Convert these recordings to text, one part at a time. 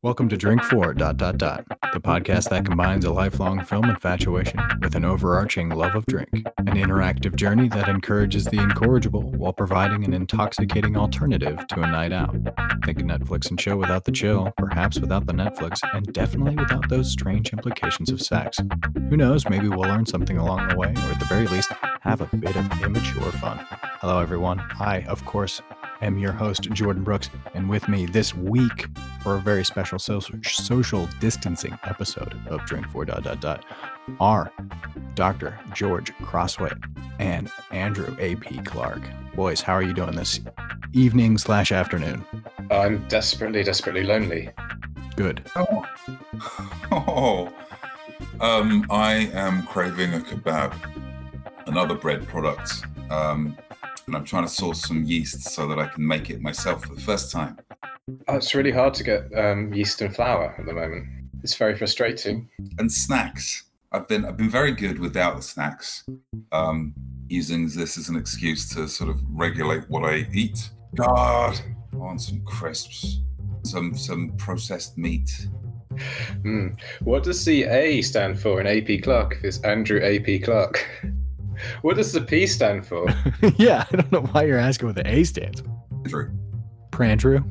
Welcome to Drink For... the podcast that combines a lifelong film infatuation with an overarching love of drink, an interactive journey that encourages the incorrigible while providing an intoxicating alternative to a night out. Think a Netflix and chill without the chill, perhaps without the Netflix, and definitely without those strange implications of sex. Who knows, maybe we'll learn something along the way, or at the very least, have a bit of immature fun. Hello everyone, I, of course, am your host, Jordan Brooks, and with me this week for a very special social distancing episode of Drink For... are Dr. George Crossway and Andrew A.P. Clark. Boys, how are you doing this evening/afternoon? I'm desperately lonely. Good. I am craving a kebab, another bread product, and I'm trying to source some yeast so that I can make it myself for the first time. It's really hard to get yeast and flour at the moment. It's very frustrating. And snacks. I've been very good without the snacks, using this as an excuse to sort of regulate what I eat. God, I want some crisps, some processed meat. What does the A stand for in AP Clark if it's Andrew A.P. Clark? What does the P stand for? Yeah, I don't know why you're asking what the A stands for. Andrew. Prandrew?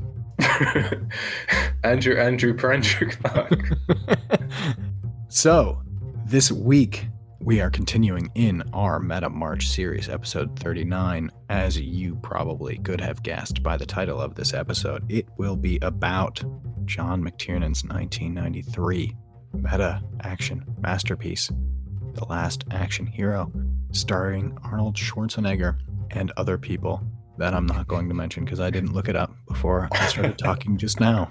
Andrew Clark. So, this week, we are continuing in our Meta March series, episode 39. As you probably could have guessed by the title of this episode, it will be about John McTiernan's 1993 meta action masterpiece, The Last Action Hero, starring Arnold Schwarzenegger and other people that I'm not going to mention because I didn't look it up before I started talking just now.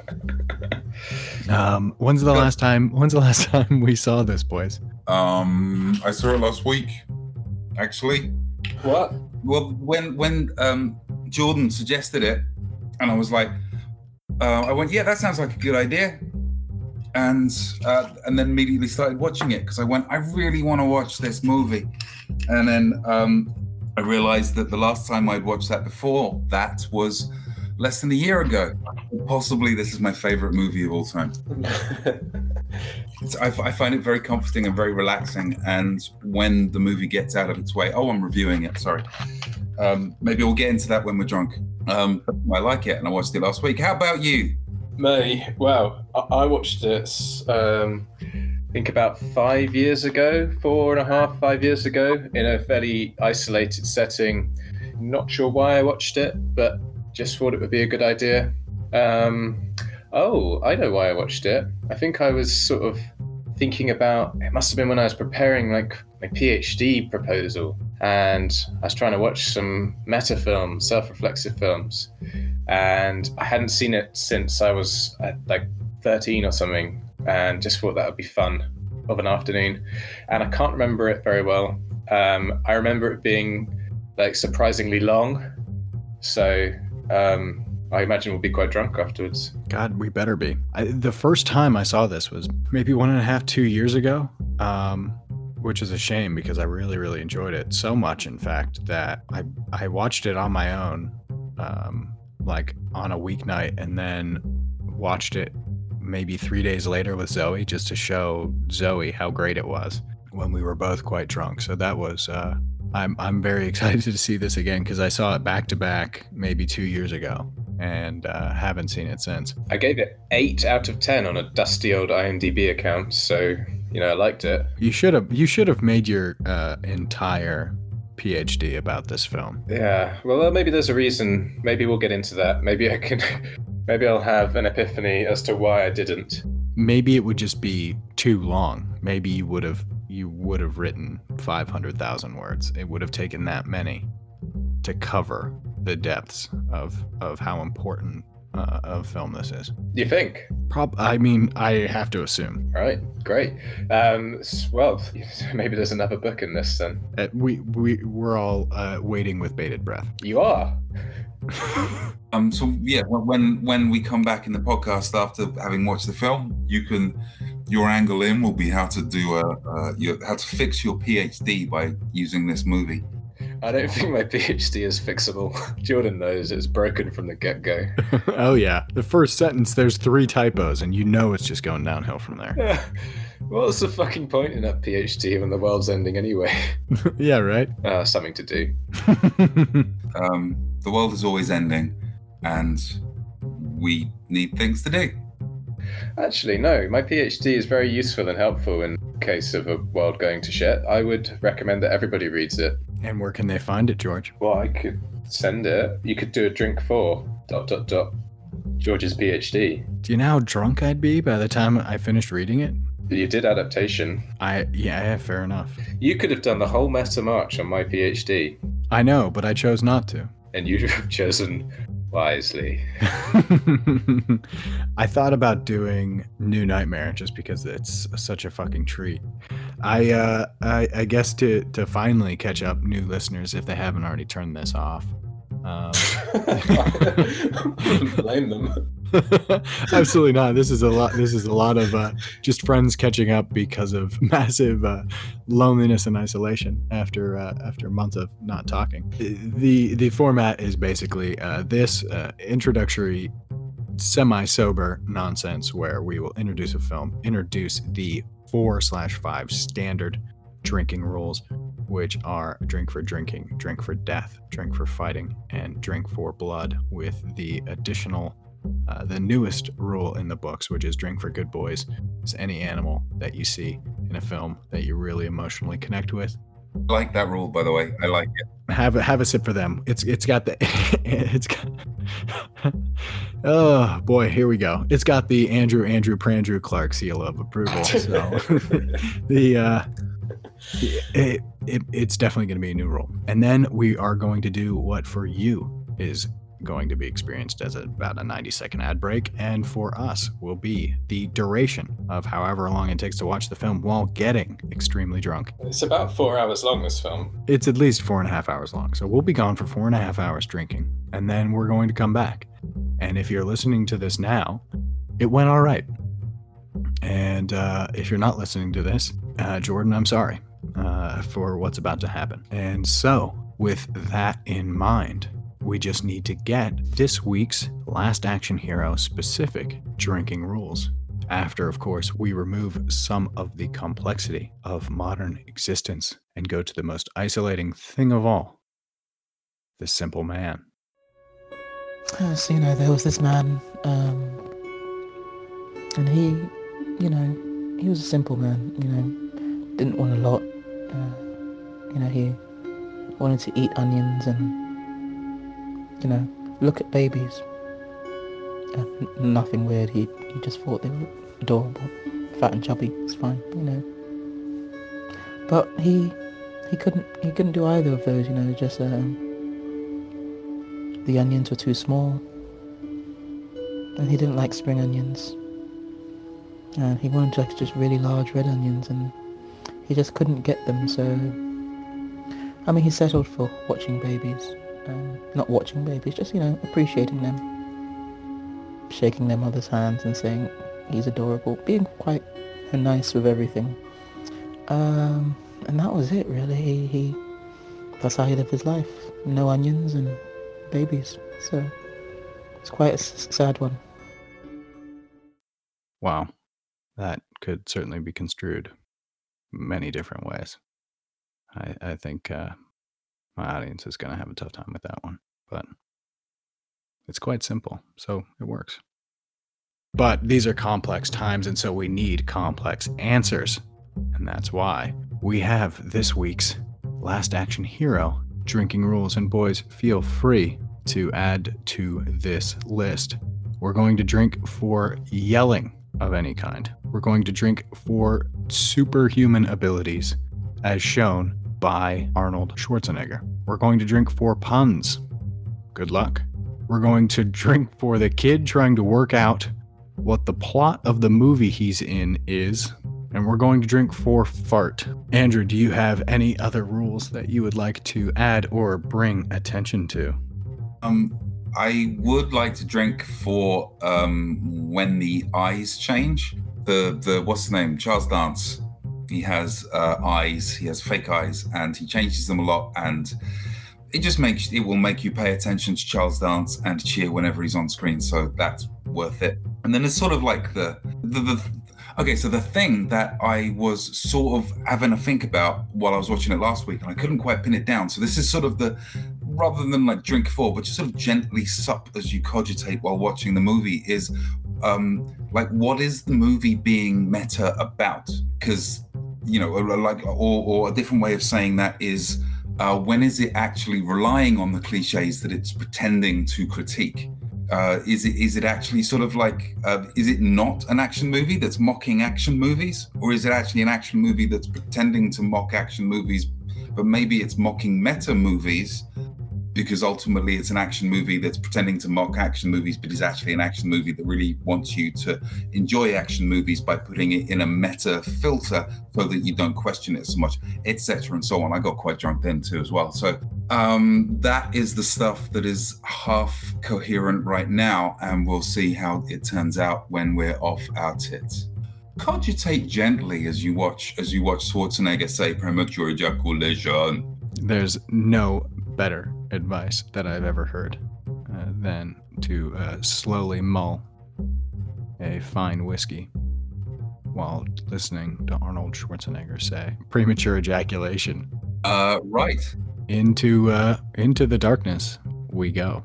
When's the last time we saw this, boys? I saw it last week, actually. What? Well, when Jordan suggested it, and I was like, I went, yeah, that sounds like a good idea. And then immediately started watching it because I went, I really want to watch this movie. And then I realized that the last time I'd watched that before, that was less than a year ago. Possibly this is my favorite movie of all time. I find it very comforting and very relaxing. And when the movie gets out of its way, I'm reviewing it, sorry. Maybe we'll get into that when we're drunk. I like it and I watched it last week. How about you? Me? Well, I watched it, I think about 5 years ago, 5 years ago, in a fairly isolated setting. Not sure why I watched it, but just thought it would be a good idea. I know why I watched it. I think I was sort of thinking about, it must have been when I was preparing like my PhD proposal, and I was trying to watch some meta films, self-reflexive films, and I hadn't seen it since I was like 13 or something, and just thought that would be fun of an afternoon. And I can't remember it very well. I remember it being like surprisingly long, so I imagine we'll be quite drunk afterwards. God, we better be. The first time I saw this was maybe 1.5, 2 years ago, which is a shame because I really, really enjoyed it so much, in fact, that I watched it on my own, like on a weeknight, and then watched it maybe 3 days later with Zoe just to show Zoe how great it was when we were both quite drunk. So that was, I'm very excited to see this again because I saw it back to back maybe 2 years ago and haven't seen it since. I gave it 8 out of 10 on a dusty old IMDb account, so I liked it. You should have made your entire PhD about this film. Yeah, well, maybe there's a reason. Maybe we'll get into that. Maybe I'll have an epiphany as to why I didn't. Maybe it would just be too long. Maybe you would have written 500,000 words. It would have taken that many to cover the depths of how important of film this is. You think? I have to assume. Right, great. Well, maybe there's another book in this then. We're all waiting with bated breath. You are. So yeah, when we come back in the podcast after having watched the film, your angle in will be how to do how to fix your PhD by using this movie. I don't think my PhD is fixable. Jordan knows it's broken from the get-go. Oh yeah, the first sentence there's 3 typos, and you know it's just going downhill from there. What's the fucking point in that PhD when the world's ending anyway? Yeah, right. Something to do. The world is always ending, and we need things to do. Actually, no. My PhD is very useful and helpful in case of a world going to shit. I would recommend that everybody reads it. And where can they find it, George? Well, I could send it. You could do a drink for ... George's PhD. Do you know how drunk I'd be by the time I finished reading it? You did adaptation. Yeah, fair enough. You could have done the whole meta march on my PhD. I know, but I chose not to. And you'd have chosen wisely. I thought about doing New Nightmare just because it's such a fucking treat. I guess to finally catch up new listeners if they haven't already turned this off. I wouldn't blame them. Absolutely not. This is a lot of just friends catching up because of massive loneliness and isolation after a month of not talking. The format is basically this introductory semi-sober nonsense where we will introduce a film, introduce the 4/5 standard drinking rules, which are drink for drinking, drink for death, drink for fighting, and drink for blood, with the additional the newest rule in the books, which is drink for good boys. Is any animal that you see in a film that you really emotionally connect with. I like that rule, by the way. I like it. Have a sip for them. It's got the it's got oh boy, here we go. It's got the Andrew Prandrew Clark seal of approval. So it's definitely going to be a new rule. And then we are going to do what for you is going to be experienced as about a 90-second ad break, and for us will be the duration of however long it takes to watch the film while getting extremely drunk. It's about 4 hours long, this film. It's at least 4.5 hours long, so we'll be gone for 4.5 hours drinking, and then we're going to come back. And if you're listening to this now, it went all right. And if you're not listening to this, Jordan, I'm sorry for what's about to happen. And so with that in mind, we just need to get this week's Last Action Hero specific drinking rules. After, of course, we remove some of the complexity of modern existence and go to the most isolating thing of all, the simple man. So, there was this man, and he was a simple man, didn't want a lot. He wanted to eat onions and look at babies. Nothing weird. He just thought they were adorable, fat and chubby. It's fine, But he couldn't do either of those. Just the onions were too small, and he didn't like spring onions. And he wanted just really large red onions, and he just couldn't get them. So, he settled for watching babies. Not watching babies, just, appreciating them, shaking their mother's hands and saying he's adorable, being quite nice with everything. And that was it, really. That's how he lived his life. No onions and babies. So it's quite a sad one. Wow. That could certainly be construed many different ways. I think my audience is going to have a tough time with that one, but it's quite simple, so it works. But these are complex times, and so we need complex answers. And that's why we have this week's Last Action Hero drinking rules. And boys, feel free to add to this list. We're going to drink for yelling of any kind. We're going to drink for superhuman abilities, as shown by Arnold Schwarzenegger. We're going to drink for puns. Good luck. We're going to drink for the kid trying to work out what the plot of the movie he's in is. And we're going to drink for fart. Andrew, do you have any other rules that you would like to add or bring attention to? I would like to drink for when the eyes change. The what's his name? Charles Dance. He has eyes. He has fake eyes, and he changes them a lot. And it will make you pay attention to Charles Dance and cheer whenever he's on screen. So that's worth it. And then it's sort of like the thing that I was sort of having to think about while I was watching it last week, and I couldn't quite pin it down. So this is sort of rather than like drink for, but just sort of gently sup as you cogitate while watching the movie is like, what is the movie being meta about? Because, or a different way of saying that is, when is it actually relying on the cliches that it's pretending to critique? Is it actually sort of like, is it not an action movie that's mocking action movies? Or is it actually an action movie that's pretending to mock action movies, but maybe it's mocking meta movies, because ultimately it's an action movie that's pretending to mock action movies, but is actually an action movie that really wants you to enjoy action movies by putting it in a meta filter so that you don't question it so much, etc. and so on. I got quite drunk then too as well. So that is the stuff that is half coherent right now, and we'll see how it turns out when we're off our tits. Cogitate gently as you watch Schwarzenegger say premature ejaculation. There's no better advice that I've ever heard than to slowly mull a fine whiskey while listening to Arnold Schwarzenegger say premature ejaculation. Right. Into the darkness we go.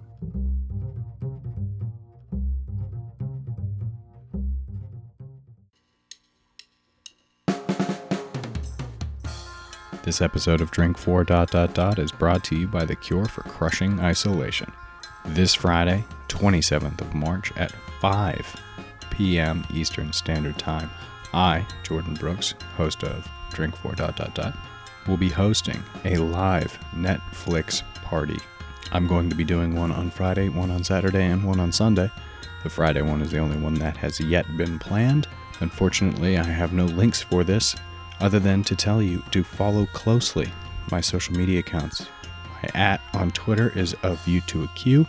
This episode of Drink 4... is brought to you by the Cure for Crushing Isolation. This Friday, 27th of March at 5 p.m. Eastern Standard Time, I, Jordan Brooks, host of Drink 4... will be hosting a live Netflix party. I'm going to be doing one on Friday, one on Saturday, and one on Sunday. The Friday one is the only one that has yet been planned. Unfortunately, I have no links for this, other than to tell you to follow closely my social media accounts. My @ on Twitter is of view to a Q,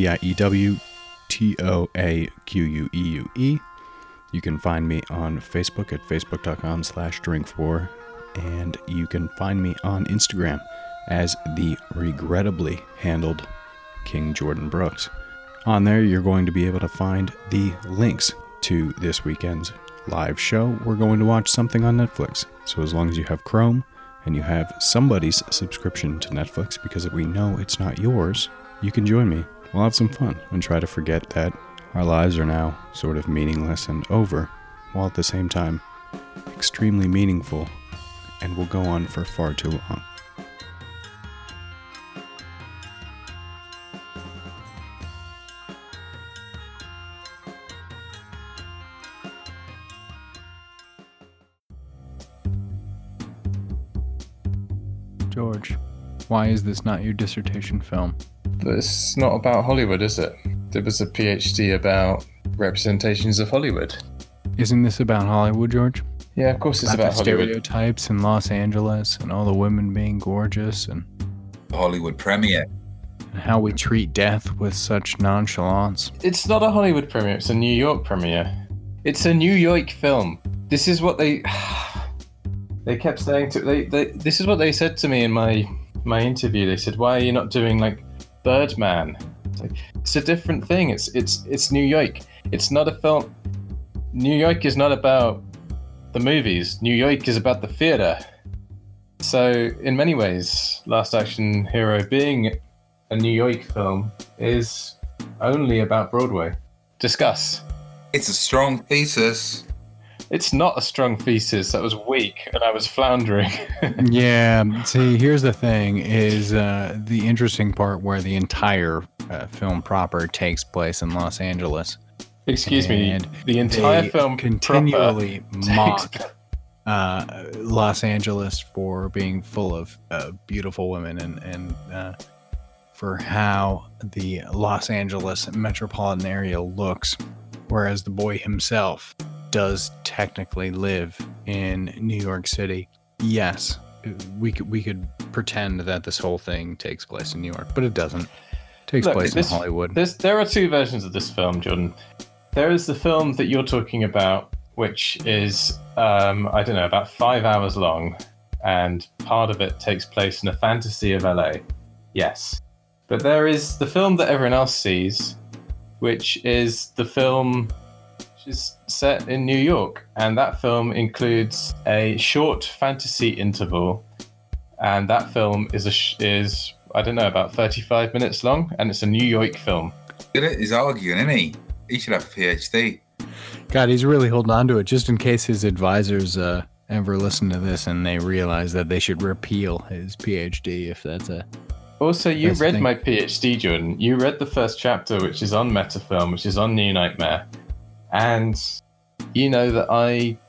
VIEWTOAQUEUE. You can find me on Facebook at facebook.com/drink4, and you can find me on Instagram as the regrettably handled King Jordan Brooks. On there, you're going to be able to find the links to this weekend's live show. We're going to watch something on Netflix. So as long as you have Chrome and you have somebody's subscription to Netflix, because we know it's not yours, you can join me. We'll have some fun and try to forget that our lives are now sort of meaningless and over, while at the same time extremely meaningful and will go on for far too long. George, why is this not your dissertation film? It's not about Hollywood, is it? There was a PhD about representations of Hollywood. Isn't this about Hollywood, George? Yeah, of course it's about the Hollywood. Stereotypes in Los Angeles and all the women being gorgeous and Hollywood premiere. And how we treat death with such nonchalance. It's not a Hollywood premiere, it's a New York premiere. It's a New York film. This is what they kept saying to this is what they said to me in my interview. They said, "Why are you not doing like Birdman?" It's a different thing. It's New York. It's not a film. New York is not about the movies. New York is about the theater. So in many ways, Last Action Hero being a New York film is only about Broadway. Discuss. It's a strong thesis. It's not a strong thesis. That was weak, and I was floundering. Yeah, see, here's the thing, is the interesting part where the entire film proper takes place in Los Angeles. Excuse me, the entire film continually mock Los Angeles for being full of beautiful women and for how the Los Angeles metropolitan area looks, whereas the boy himself does technically live in New York City. Yes, we could pretend that this whole thing takes place in New York, but it doesn't. It takes place in Hollywood. There are two versions of this film, Jordan. There is the film that you're talking about, which is, I don't know, about 5 hours long, and part of it takes place in a fantasy of LA. Yes. But there is the film that everyone else sees, which is the film which is set in New York. And that film includes a short fantasy interval. And that film is I don't know, about 35 minutes long. And it's a New York film. He's arguing, isn't he? He should have a PhD. God, he's really holding on to it just in case his advisors ever listen to this and they realize that they should repeal his PhD if that's a... Also, you That's the read thing. my PhD, Jordan. You read the first chapter, which is on Metafilm, which is on New Nightmare. And you know that I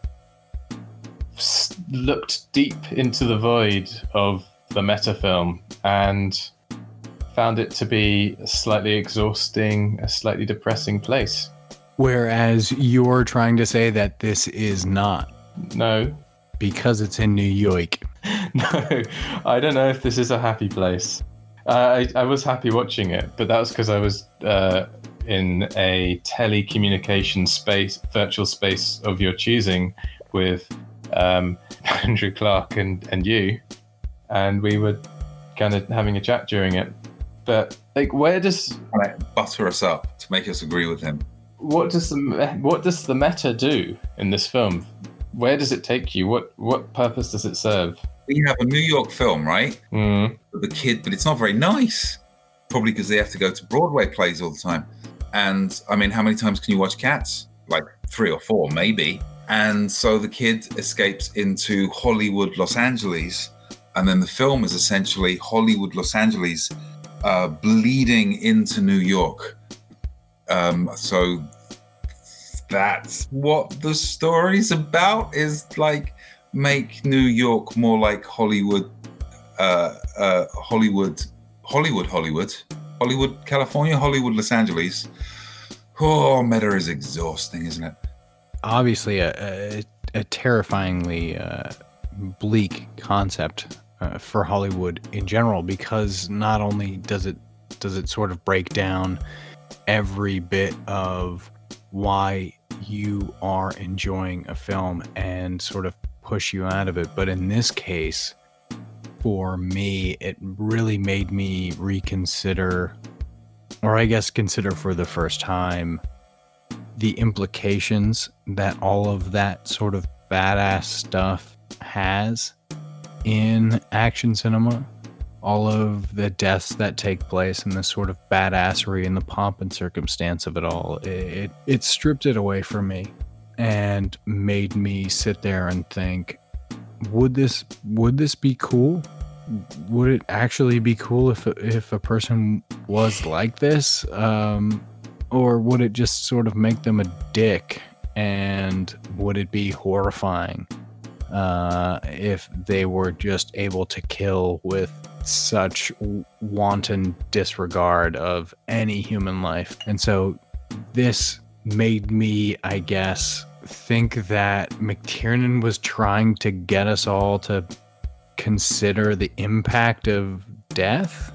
looked deep into the void of the Metafilm and found it to be a slightly exhausting, a slightly depressing place. Whereas you're trying to say that this is not, No, because it's in New York. no, I don't know if this is a happy place. I was happy watching it, but that was because I was in a telecommunication space, virtual space of your choosing with Andrew Clark and you, and we were kind of having a chat during it. But like, where does Butter us up to make us agree with him. what does the meta do in this film? Where does it take you? What purpose does it serve? We have a New York film, right? Mm. But it's not very nice. Probably because they have to go to Broadway plays all the time. And I mean, how many times can you watch Cats? Like 3 or 4, maybe. And so the kid escapes into Hollywood, Los Angeles. And then the film is essentially Hollywood, Los Angeles, bleeding into New York. So that's what the story's about, is like make New York more like Hollywood, Hollywood, California, Hollywood, Los Angeles. Oh, meta is exhausting, isn't it? Obviously a terrifyingly bleak concept for Hollywood in general, because not only does it sort of break down every bit of why you are enjoying a film and sort of push you out of it, but in this case, for me, it really made me reconsider, or I guess consider for the first time, the implications that all of that sort of badass stuff has in action cinema. All of the deaths that take place and the sort of badassery and the pomp and circumstance of it all, it stripped it away from me and made me sit there and think, would this be cool? Would it actually be cool if a person was like this? Or would it just sort of make them a dick? And would it be horrifying if they were just able to kill with such wanton disregard of any human life? And so this made me, I guess, think that McTiernan was trying to get us all to consider the impact of death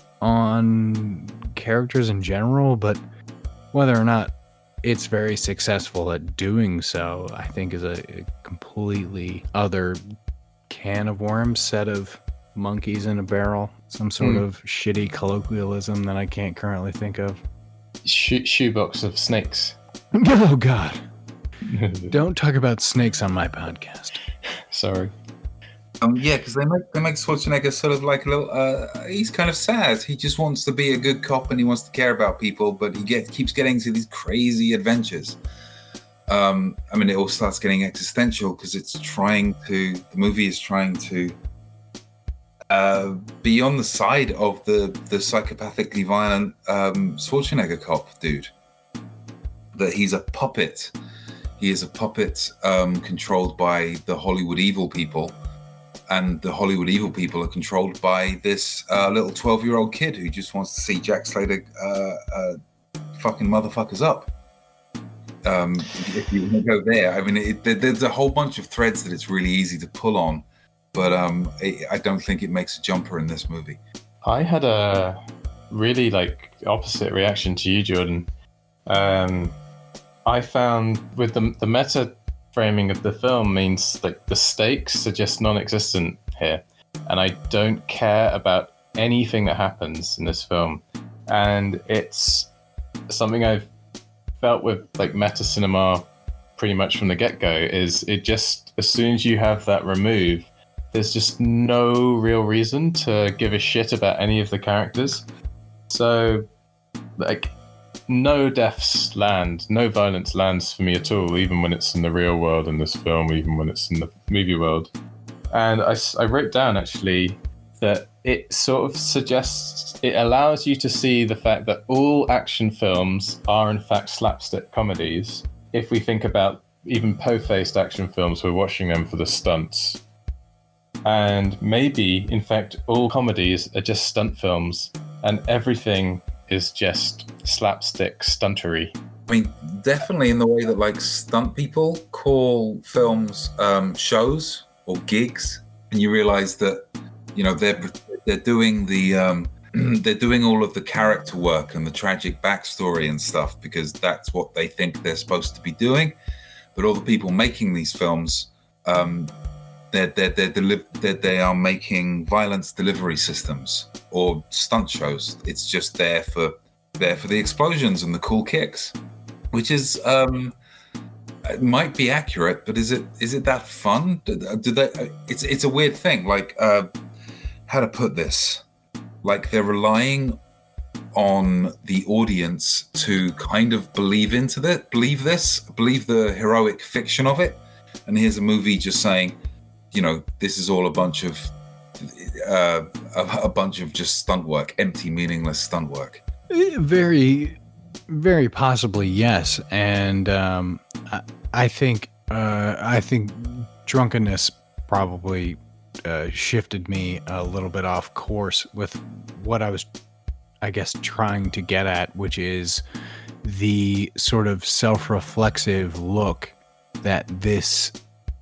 on characters in general, but whether or not it's very successful at doing so, I think is a completely other can of worms, set of monkeys in a barrel, some sort of shitty colloquialism that I can't currently think of. Shoebox of snakes. Oh God. Don't talk about snakes on my podcast. Sorry. Yeah, because they make Schwarzenegger sort of like a little. He's kind of sad. He just wants to be a good cop and he wants to care about people, but he keeps getting to these crazy adventures. I mean, it all starts getting existential because the movie is trying to be on the side of the psychopathically violent Schwarzenegger cop dude. That he's a puppet. He is a puppet controlled by the Hollywood evil people. And the Hollywood evil people are controlled by this little 12-year-old kid who just wants to see Jack Slater fucking motherfuckers up. If you want to go there, I mean, there's a whole bunch of threads that it's really easy to pull on, but I don't think it makes a jumper in this movie. I had a really opposite reaction to you, Jordan. I found with the meta framing of the film means the stakes are just non-existent here, and I don't care about anything that happens in this film. And it's something I've felt with like meta cinema pretty much from the get-go, is it just, as soon as you have that remove, there's just no real reason to give a shit about any of the characters. So, like, no deaths land, no violence lands for me at all, even when it's in the real world in this film, even when it's in the movie world. And I wrote down, actually, that it sort of suggests, it allows you to see the fact that all action films are in fact slapstick comedies. If we think about even po-faced action films, we're watching them for the stunts. And maybe, in fact, all comedies are just stunt films, and everything is just slapstick stuntery. I mean, definitely in the way that like stunt people call films shows or gigs, and you realize that, you know, they're doing the they're doing all of the character work and the tragic backstory and stuff because that's what they think they're supposed to be doing. But all the people making these films, they are making violence delivery systems or stunt shows. It's just there for the explosions and the cool kicks, which is it might be accurate, but is it that fun? Do they? It's a weird thing. Like how to put this? Like they're relying on the audience to kind of believe the heroic fiction of it. And here's a movie just saying, you know, this is all a bunch of just stunt work, empty, meaningless stunt work. Very, very possibly, yes. And I think drunkenness probably shifted me a little bit off course with what I was, I guess, trying to get at, which is the sort of self-reflexive look that this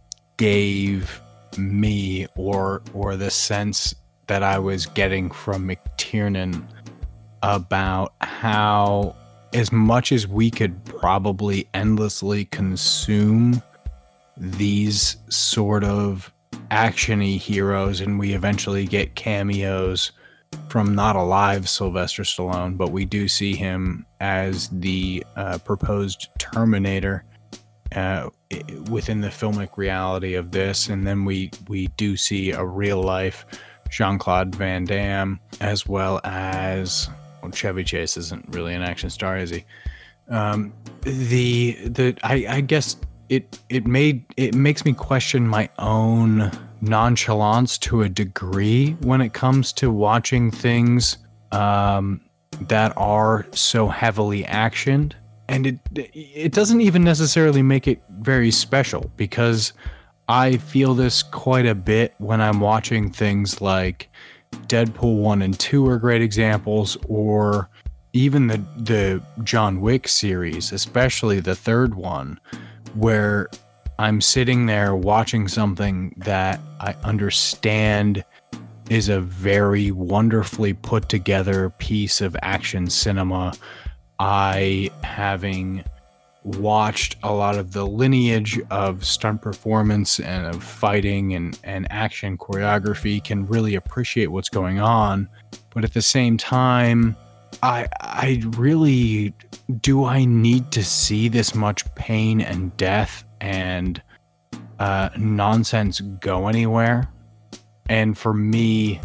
gave me, or the sense that I was getting from McTiernan about how, as much as we could probably endlessly consume these sort of action-y heroes, and we eventually get cameos from not alive Sylvester Stallone, but we do see him as the proposed Terminator within the filmic reality of this, and then we do see a real life Jean-Claude Van Damme, as well as, well, Chevy Chase isn't really an action star, is he? I guess it makes me question my own nonchalance to a degree when it comes to watching things that are so heavily actioned. And it doesn't even necessarily make it very special, because I feel this quite a bit when I'm watching things like Deadpool 1 and 2 are great examples, or even the John Wick series, especially the third one, where I'm sitting there watching something that I understand is a very wonderfully put together piece of action cinema. I, having watched a lot of the lineage of stunt performance and of fighting and action choreography, can really appreciate what's going on. But at the same time, I really, do I need to see this much pain and death and nonsense go anywhere? And for me,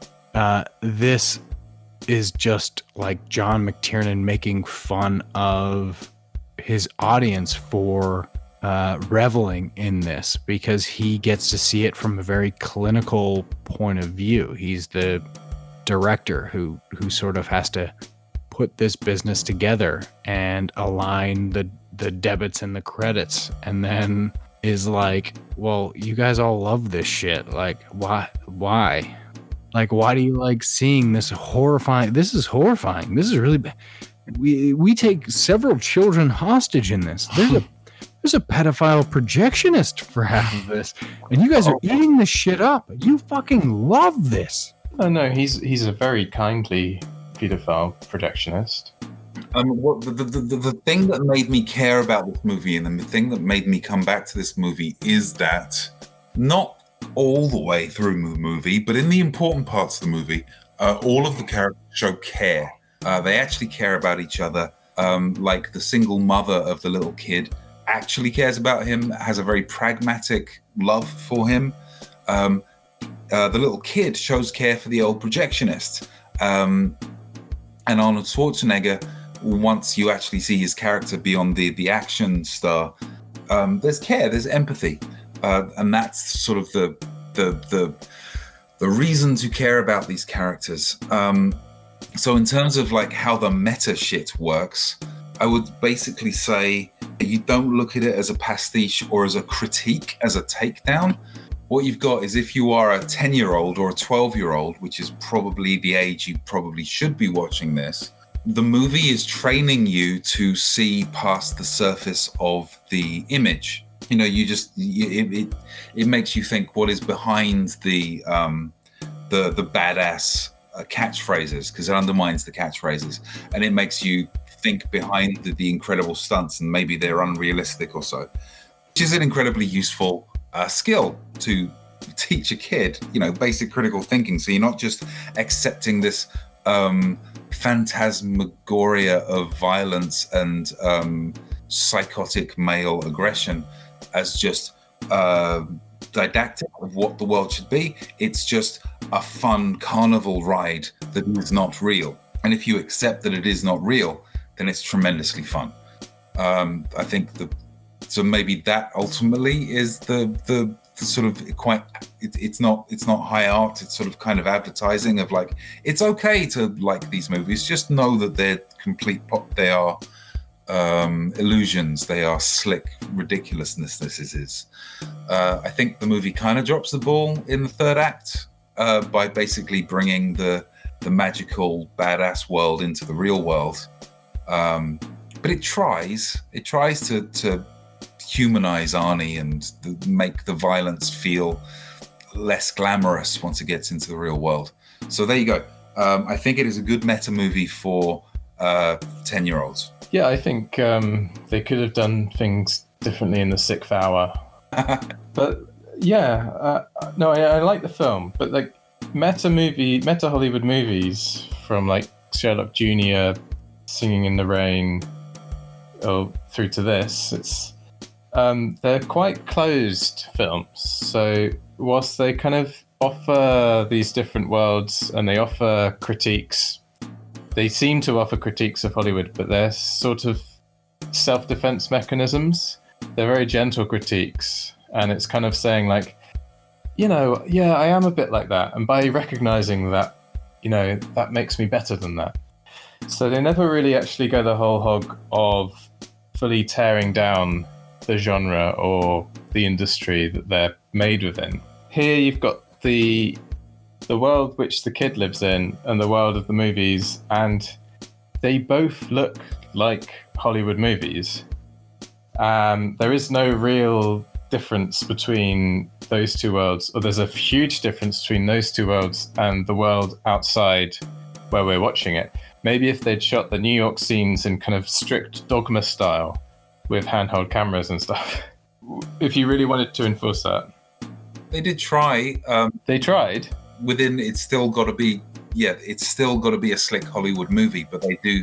this is just like John McTiernan making fun of his audience for reveling in this, because he gets to see it from a very clinical point of view. He's the director who sort of has to put this business together and align the debits and the credits, and then is like, well, you guys all love this shit. Like, why? Like, why do you like seeing this horrifying? This is horrifying. This is really bad. We take several children hostage in this. There's a pedophile projectionist for half of this, and you guys are eating this shit up. You fucking love this. Oh no, he's a very kindly pedophile projectionist. What the thing that made me care about this movie, and the thing that made me come back to this movie, is that not all the way through the movie, but in the important parts of the movie, all of the characters show care. They actually care about each other. Like the single mother of the little kid actually cares about him, has a very pragmatic love for him. The little kid shows care for the old projectionist. And Arnold Schwarzenegger, once you actually see his character beyond the action star, there's care, there's empathy. And that's sort of the reason to care about these characters. So in terms of like how the meta shit works, I would basically say you don't look at it as a pastiche or as a critique, as a takedown. What you've got is, if you are a 10-year-old or a 12-year-old, which is probably the age you probably should be watching this, the movie is training you to see past the surface of the image. You know, it makes you think what is behind the badass catchphrases, because it undermines the catchphrases, and it makes you think behind the incredible stunts, and maybe they're unrealistic or so, which is an incredibly useful skill to teach a kid, you know, basic critical thinking. So you're not just accepting this phantasmagoria of violence and psychotic male aggression as just didactic of what the world should be. It's just a fun carnival ride that is not real. And if you accept that it is not real, then it's tremendously fun. I think so maybe that ultimately is the sort of quite, it's not high art, it's sort of kind of advertising of like, it's okay to like these movies, just know that they're complete pop, they are illusions, they are slick ridiculousness. This is I think the movie kind of drops the ball in the third act by basically bringing the magical badass world into the real world, but it tries to humanize Arnie and make the violence feel less glamorous once it gets into the real world. So there you go. I think it is a good meta movie for 10-year-olds. Yeah, I think they could have done things differently in the 6th hour. But yeah, no, I like the film. But like meta Hollywood movies, from like Sherlock Jr., Singing in the Rain, or through to this, it's they're quite closed films. So whilst they kind of offer these different worlds and they offer critiques, they seem to offer critiques of Hollywood, but they're sort of self-defense mechanisms. They're very gentle critiques, and it's kind of saying like, you know, yeah, I am a bit like that, and by recognizing that, you know, that makes me better than that. So they never really actually go the whole hog of fully tearing down the genre or the industry that they're made within. Here you've got the world which the kid lives in and the world of the movies, and they both look like Hollywood movies. There is no real difference between those two worlds, or there's a huge difference between those two worlds and the world outside where we're watching it. Maybe if they'd shot the New York scenes in kind of strict Dogma style with handheld cameras and stuff, if you really wanted to enforce that. They did try. They tried. Within, it's still got to be a slick Hollywood movie, but they do.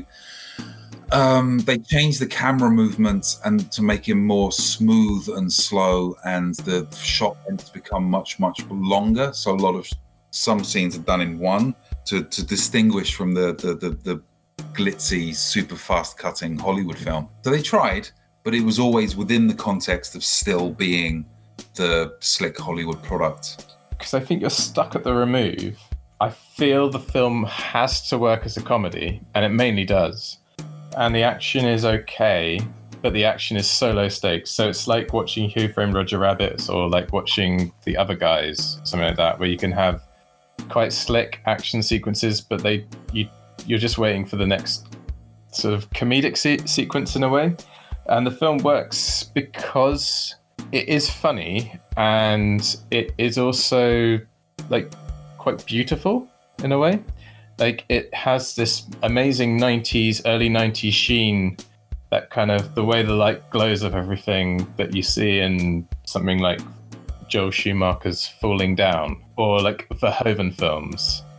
They change the camera movements and to make him more smooth and slow, and the shot lengths become much longer. So a lot of some scenes are done in one to distinguish from the glitzy, super fast cutting Hollywood film. So they tried, but it was always within the context of still being the slick Hollywood product. Because I think you're stuck at the remove. I feel the film has to work as a comedy, and it mainly does. And the action is okay, but the action is so low stakes. So it's like watching Who Framed Roger Rabbit, or like watching The Other Guys, something like that, where you can have quite slick action sequences, but you're just waiting for the next sort of comedic sequence in a way. And the film works because it is funny, and it is also like quite beautiful in a way. Like it has this amazing 90s, early 90s sheen, that kind of the way the light glows of everything that you see in something like Joel Schumacher's Falling Down, or like Verhoeven films.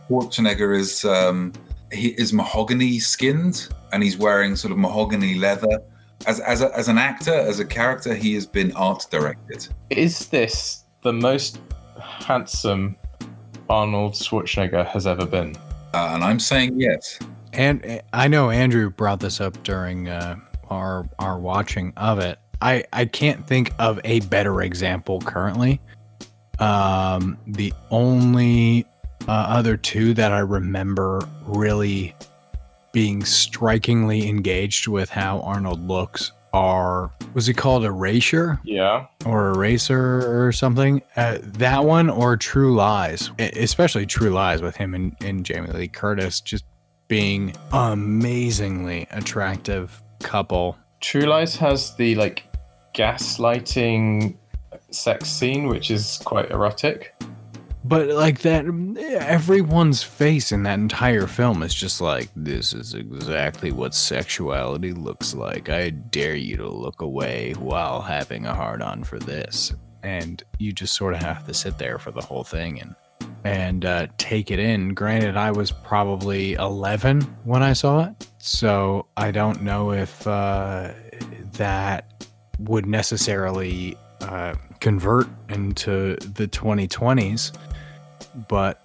Schwarzenegger is he is mahogany skinned, and he's wearing sort of mahogany leather. As an actor, as a character, he has been art directed. Is this the most handsome Arnold Schwarzenegger has ever been? And I'm saying yes. And I know Andrew brought this up during our watching of it. I can't think of a better example currently. The only other two that I remember really being strikingly engaged with how Arnold looks are, was he called Erasure? Yeah. Or Eraser or something? That one or True Lies, especially True Lies with him and Jamie Lee Curtis just being amazingly attractive couple. True Lies has the like gaslighting sex scene, which is quite erotic. But like that, everyone's face in that entire film is just like, this is exactly what sexuality looks like. I dare you to look away while having a hard-on for this. And you just sort of have to sit there for the whole thing and take it in. Granted, I was probably 11 when I saw it, so I don't know if that would necessarily convert into the 2020s. But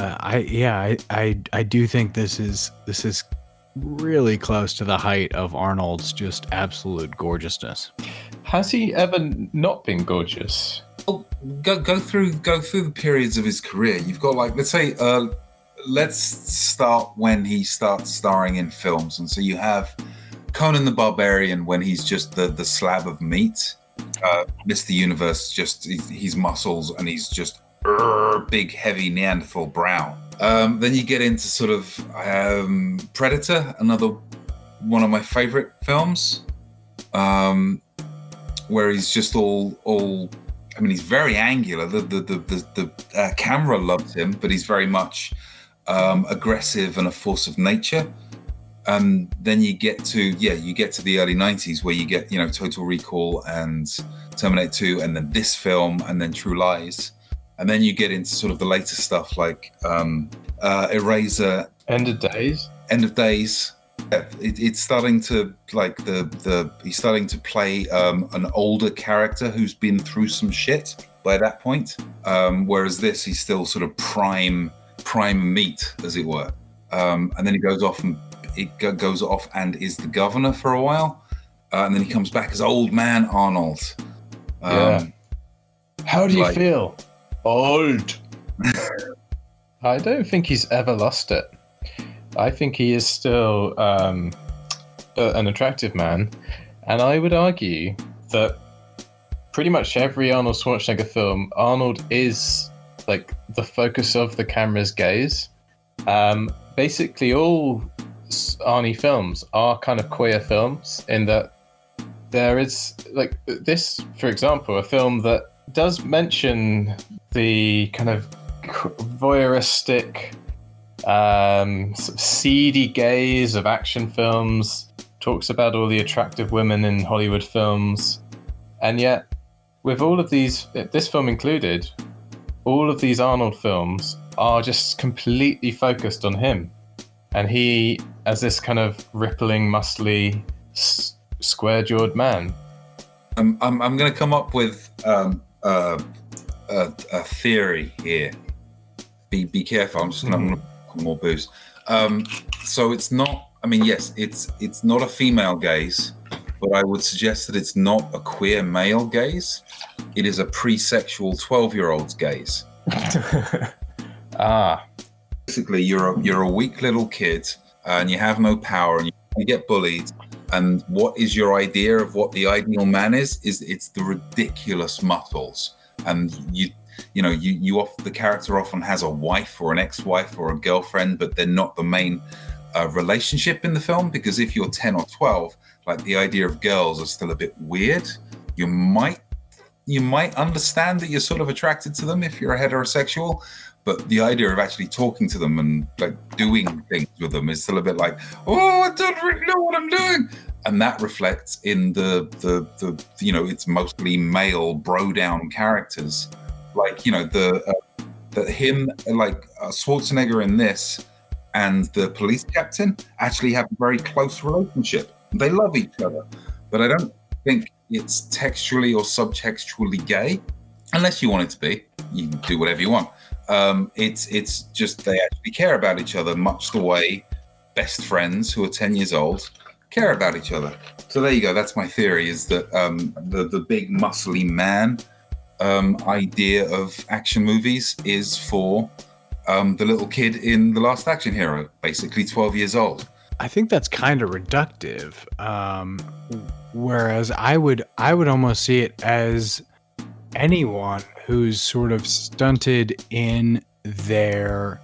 I do think this is really close to the height of Arnold's just absolute gorgeousness. Has he ever not been gorgeous? Well, go through the periods of his career. You've got like, let's say, let's start when he starts starring in films, and so you have Conan the Barbarian when he's just the slab of meat. Mr. Universe, just he's muscles and he's just big, heavy Neanderthal brow. Then you get into sort of Predator, another one of my favorite films, where he's just all. I mean, he's very angular. The camera loves him, but he's very much aggressive and a force of nature. And then you get to the early 90s where you get, Total Recall and Terminator 2, and then this film, and then True Lies. And then you get into sort of the later stuff like Eraser, End of Days. It's starting to like he's starting to play an older character who's been through some shit by that point. Whereas this, he's still sort of prime meat, as it were. And then he goes off and is the governor for a while, and then he comes back as old man Arnold. How do you feel? Old. I don't think he's ever lost it. I think he is still an attractive man, and I would argue that pretty much every Arnold Schwarzenegger film, Arnold is like the focus of the camera's gaze. Basically, all Arnie films are kind of queer films in that there is, like this, for example, a film that does mention the kind of voyeuristic, sort of seedy gaze of action films, talks about all the attractive women in Hollywood films, and yet with all of these, this film included, all of these Arnold films are just completely focused on him, and he as this kind of rippling, muscly, square-jawed man. I'm going to come up with a theory here. Be careful. I'm just going to put more booze. So it's not. I mean, yes, it's not a female gaze, but I would suggest that it's not a queer male gaze. It is a pre-sexual 12-year-old's gaze. Basically, you're a weak little kid, and you have no power, and you get bullied. And what is your idea of what the ideal man is it's the ridiculous muscles. And the character often has a wife or an ex-wife or a girlfriend, but they're not the main relationship in the film, because if you're 10 or 12, like, the idea of girls are still a bit weird. You might understand that you're sort of attracted to them if you're a heterosexual, but the idea of actually talking to them and like doing things with them is still a bit like, oh, I don't really know what I'm doing. And that reflects in the it's mostly male bro down characters, like the that him, like Schwarzenegger in this, and the police captain actually have a very close relationship. They love each other, but I don't think it's textually or subtextually gay, unless you want it to be. You can do whatever you want. It's just they actually care about each other, much the way best friends who are 10 years old care about each other. So there you go. That's my theory, is that the big muscly man idea of action movies is for the little kid in The Last Action Hero, basically 12 years old. I think that's kind of reductive. Whereas I would almost see it as anyone who's sort of stunted in their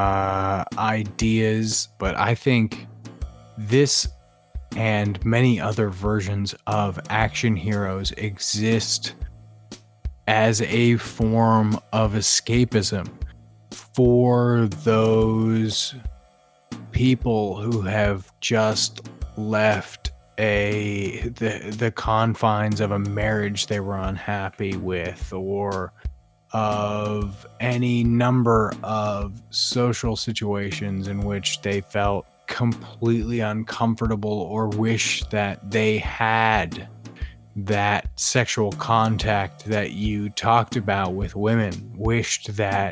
ideas. But I think this and many other versions of action heroes exist as a form of escapism for those people who have just left the confines of a marriage they were unhappy with, or of any number of social situations in which they felt completely uncomfortable or wish that they had that sexual contact that you talked about with women, wished that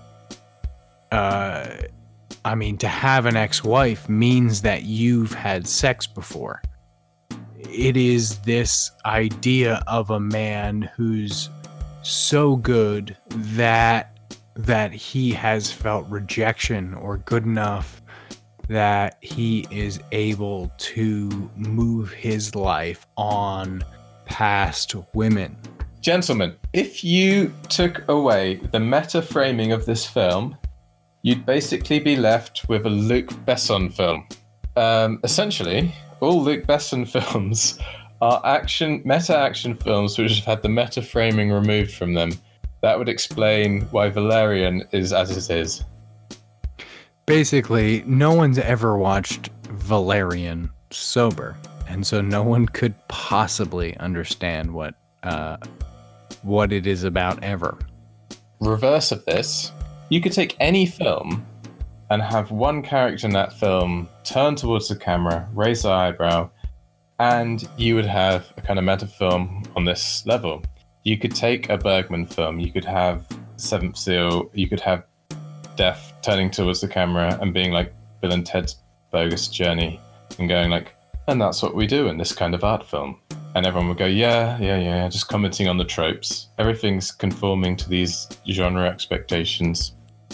to have an ex-wife means that you've had sex before. It is this idea of a man who's so good that he has felt rejection, or good enough that he is able to move his life on past women. Gentlemen, if you took away the meta framing of this film, you'd basically be left with a Luc Besson film. Essentially, all Luc Besson films are meta-action films which have had the meta framing removed from them. That would explain why Valerian is as it is. Basically, no one's ever watched Valerian sober, and so no one could possibly understand what it is about ever. Reverse of this, you could take any film and have one character in that film turn towards the camera, raise their eyebrow, and you would have a kind of meta film on this level. You could take a Bergman film, you could have Seventh Seal, you could have Death turning towards the camera and being like Bill and Ted's Bogus Journey and going like, and that's what we do in this kind of art film. And everyone would go, yeah, just commenting on the tropes. Everything's conforming to these genre expectations.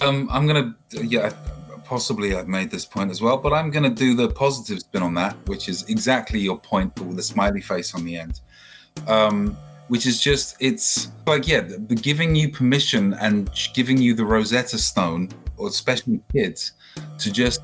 Possibly I've made this point as well, but I'm going to do the positive spin on that, which is exactly your point, but with a smiley face on the end. Which is just, it's like, the giving you permission and giving you the Rosetta Stone, or especially kids, to just,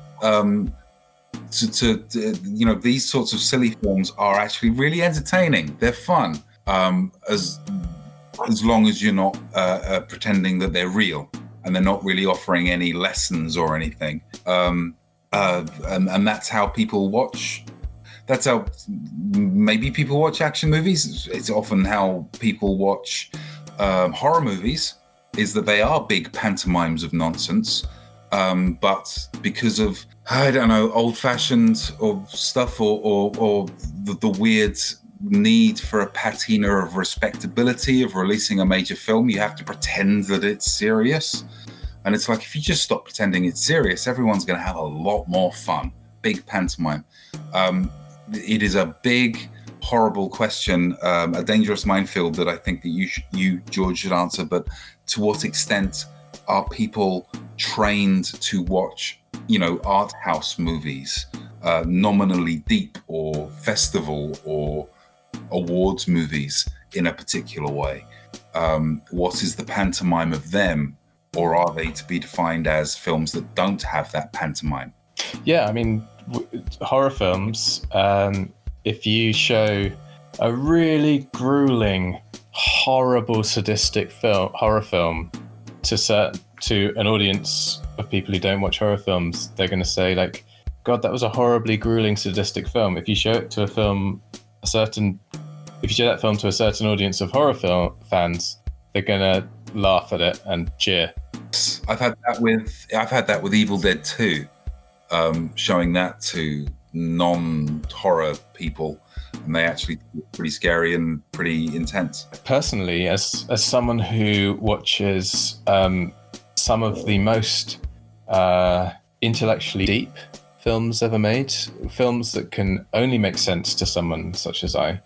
these sorts of silly films are actually really entertaining. They're fun, as long as you're not pretending that they're real and they're not really offering any lessons or anything. And that's how people watch. That's how maybe people watch action movies. It's often how people watch horror movies, is that they are big pantomimes of nonsense. But because of, I don't know, old-fashioned or stuff, or the weird need for a patina of respectability of releasing a major film, you have to pretend that it's serious. And it's like, if you just stop pretending it's serious, everyone's going to have a lot more fun. Big pantomime. It is a big, horrible question, a dangerous minefield that I think that you, George, should answer. But to what extent are people trained to watch, art house movies, nominally deep or festival or awards movies in a particular way? What is the pantomime of them? Or are they to be defined as films that don't have that pantomime? Yeah, I mean, horror films, if you show a really grueling, horrible, sadistic horror film to an audience of people who don't watch horror films, they're going to say, like, God, that was a horribly grueling, sadistic film. If you show it to a certain audience of horror film fans, they're going to laugh at it and cheer. I've had that with Evil Dead 2, showing that to non-horror people, and they actually pretty scary and pretty intense. Personally, as someone who watches some of the most intellectually deep films ever made, films that can only make sense to someone such as I,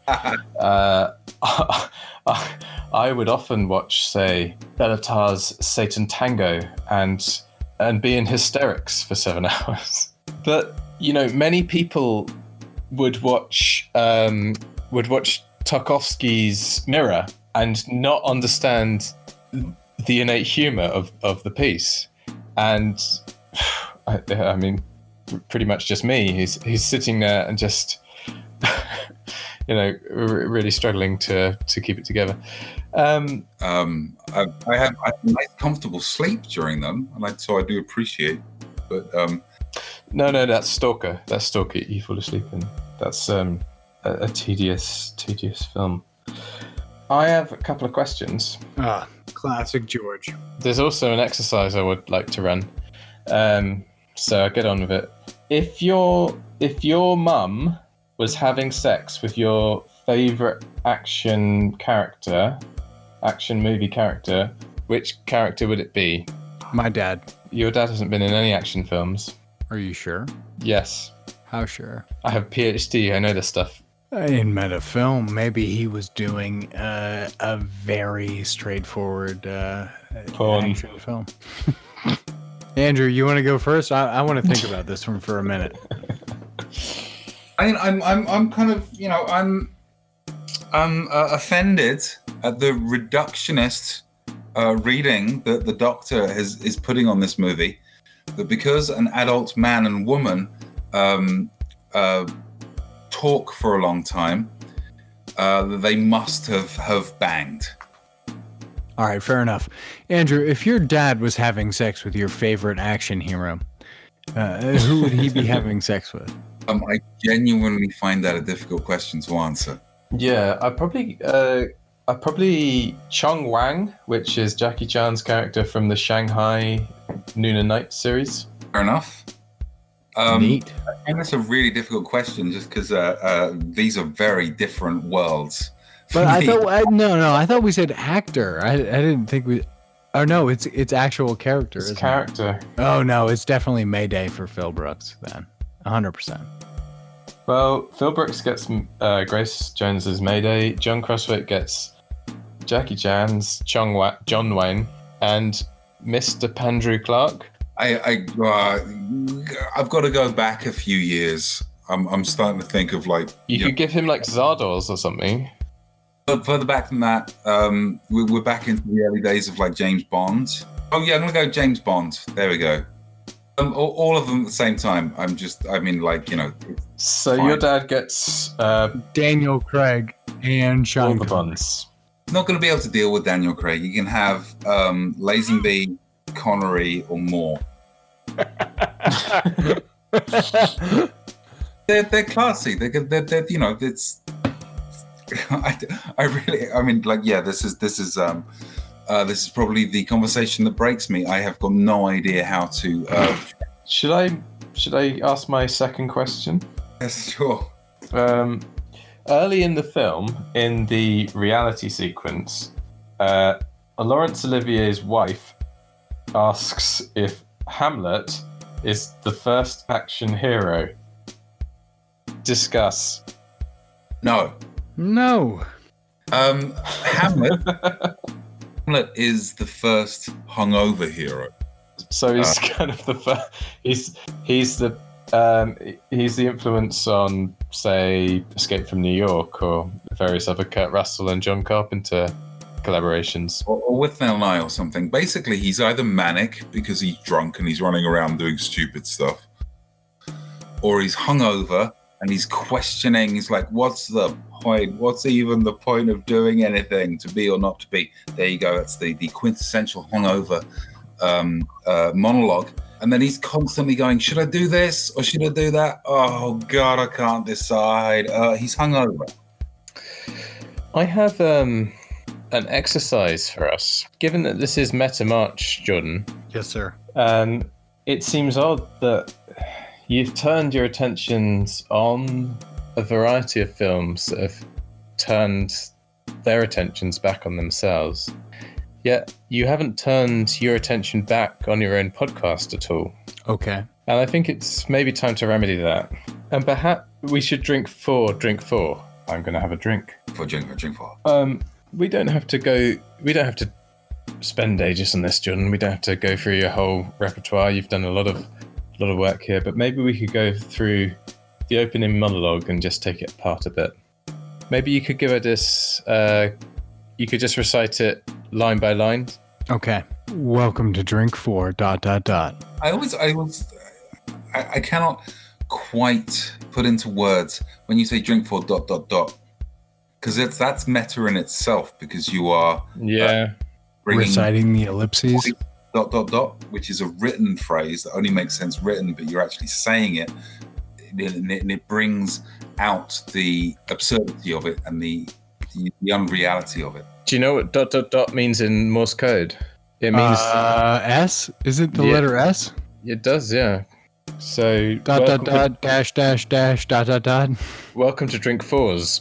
I would often watch, say, Bellatar's Satan Tango and be in hysterics for 7 hours. But many people would watch Tarkovsky's Mirror and not understand the innate humor of the piece. And I mean, pretty much just me. He's sitting there and just really struggling to keep it together. I have a nice comfortable sleep during them, and so I do appreciate. But no, that's Stalker. You fall asleep in. That's a tedious film. I have a couple of questions. Classic George. There's also an exercise I would like to run. So I'll get on with it. If your mum was having sex with your favorite action movie character, which character would it be? My dad. Your dad hasn't been in any action films. Are you sure? Yes. How sure? I have a PhD. I know this stuff. In metafilm, maybe he was doing a very straightforward porn action film. Andrew, you want to go first? I want to think about this one for a minute. I mean, I'm kind of, I'm offended at the reductionist reading that the Doctor is putting on this movie. That because an adult man and woman talk for a long time, they must have banged. All right, fair enough. Andrew, if your dad was having sex with your favorite action hero, who would he be having sex with? I genuinely find that a difficult question to answer. Yeah, I probably Chong Wang, which is Jackie Chan's character from the Shanghai Noon and Night series. Fair enough. Neat. I think that's a really difficult question, just because these are very different worlds. But I thought we said actor. I didn't think we. Oh no, it's actual character. It's character. Oh no, it's definitely Mayday for Phil Brooks then, 100%. Well, Phil Brooks gets Grace Jones's Mayday. John Crosswick gets Jackie Chan's John Wayne, and Mr. Pandrew Clark. I've got to go back a few years. I'm starting to think of you could give him Zardoz or something. But further back than that, we're back into the early days of James Bond. Oh yeah, I'm gonna go James Bond. There we go. All of them at the same time. So fine. Your dad gets Daniel Craig and Sean all the Bonds. He's not going to be able to deal with Daniel Craig. You can have Lazenby, Connery, or Moore. They're classy. They're it's. This is probably the conversation that breaks me. I have got no idea how to. Should I ask my second question? Yes, sure. Early in the film, in the reality sequence, Laurence Olivier's wife asks if Hamlet is the first action hero. Discuss. No. Hamlet is the first hungover hero. So he's kind of the first. He's the influence on, say, Escape from New York or various other Kurt Russell and John Carpenter collaborations. Or Withnail Nye or something. Basically, he's either manic because he's drunk and he's running around doing stupid stuff, or he's hungover and he's questioning. He's like, what's the point? What's even the point of doing anything, to be or not to be? There you go. That's the quintessential hungover monologue. And then he's constantly going, should I do this or should I do that? Oh, God, I can't decide. He's hungover. I have an exercise for us. Given that this is Meta March, Jordan, Yes, sir. And it seems odd that you've turned your attentions on a variety of films that have turned their attentions back on themselves. Yet you haven't turned your attention back on your own podcast at all. Okay. And I think it's maybe time to remedy that. And perhaps we should drink four. I'm going to have a drink. Drink for. We don't have to spend ages on this, Jordan. We don't have to go through your whole repertoire. You've done a lot of work here, but maybe we could go through the opening monologue and just take it apart a bit. Maybe you could give it this. You could just recite it line by line. Okay. Welcome to Drink 4. ... I cannot quite put into words when you say drink for ... because that's meta in itself, because you are reciting the ellipses ... which is a written phrase that only makes sense written, but you're actually saying it, and it brings out the absurdity of it and the unreality of it. Do you know what ... means in Morse code? It means S. Is it the letter S? It does, yeah. So ... dash ... Welcome to Drink 4's.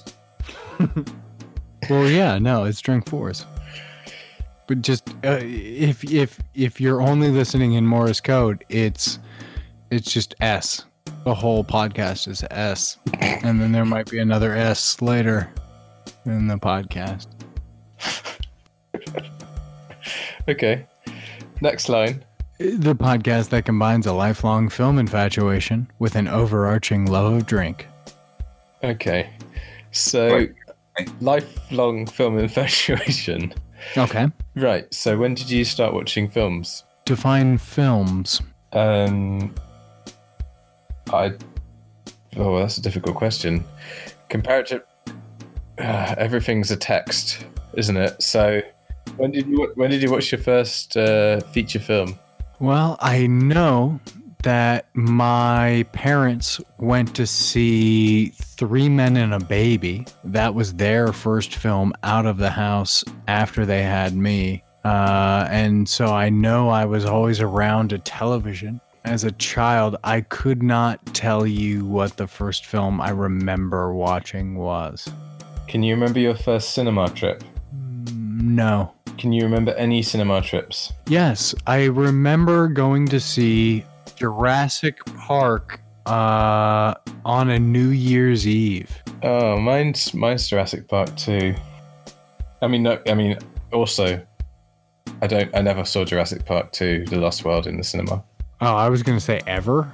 Well, yeah, no, it's Drink 4's. But just if you're only listening in Morse code, it's just S. The whole podcast is S, and then there might be another S later in the podcast. Okay. Next line. The podcast that combines a lifelong film infatuation with an overarching love of drink. Okay. So, lifelong film infatuation. Okay. Right. So, when did you start watching films? Define films. That's a difficult question. Comparative. Everything's a text, isn't it? So, when did you watch your first feature film? Well, I know that my parents went to see Three Men and a Baby. That was their first film out of the house after they had me. And so I know I was always around a television. As a child, I could not tell you what the first film I remember watching was. Can you remember your first cinema trip? No. Can you remember any cinema trips? Yes, I remember going to see Jurassic Park on a New Year's Eve. Oh, mine's Jurassic Park too. I never saw Jurassic Park 2, The Lost World in the cinema. Oh, I was going to say ever.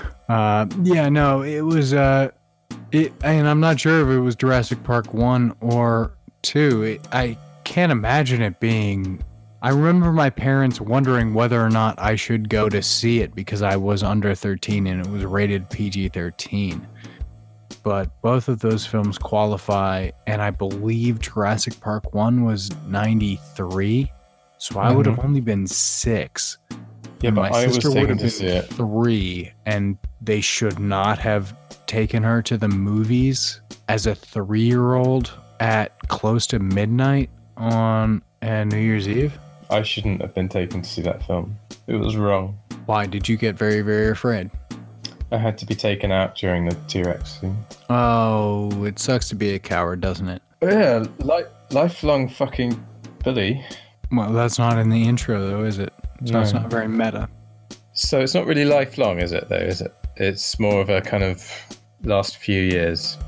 It was, and I'm not sure if it was Jurassic Park 1 or 2. I can't imagine it being... I remember my parents wondering whether or not I should go to see it because I was under 13 and it was rated PG-13. But both of those films qualify, and I believe Jurassic Park 1 was 93, so I would have only been 6. Yeah, but my sister would have been 3, and they should not have taken her to the movies as a 3-year-old at close to midnight on New Year's Eve. I shouldn't have been taken to see that film. It was wrong. Why? Did you get very, very afraid? I had to be taken out during the T-Rex scene. Oh, it sucks to be a coward, doesn't it? Yeah, lifelong fucking Billy. Well, that's not in the intro, though, is it? So No. It's not very meta. So it's not really lifelong, is it, though, is it? It's more of a kind of last few years.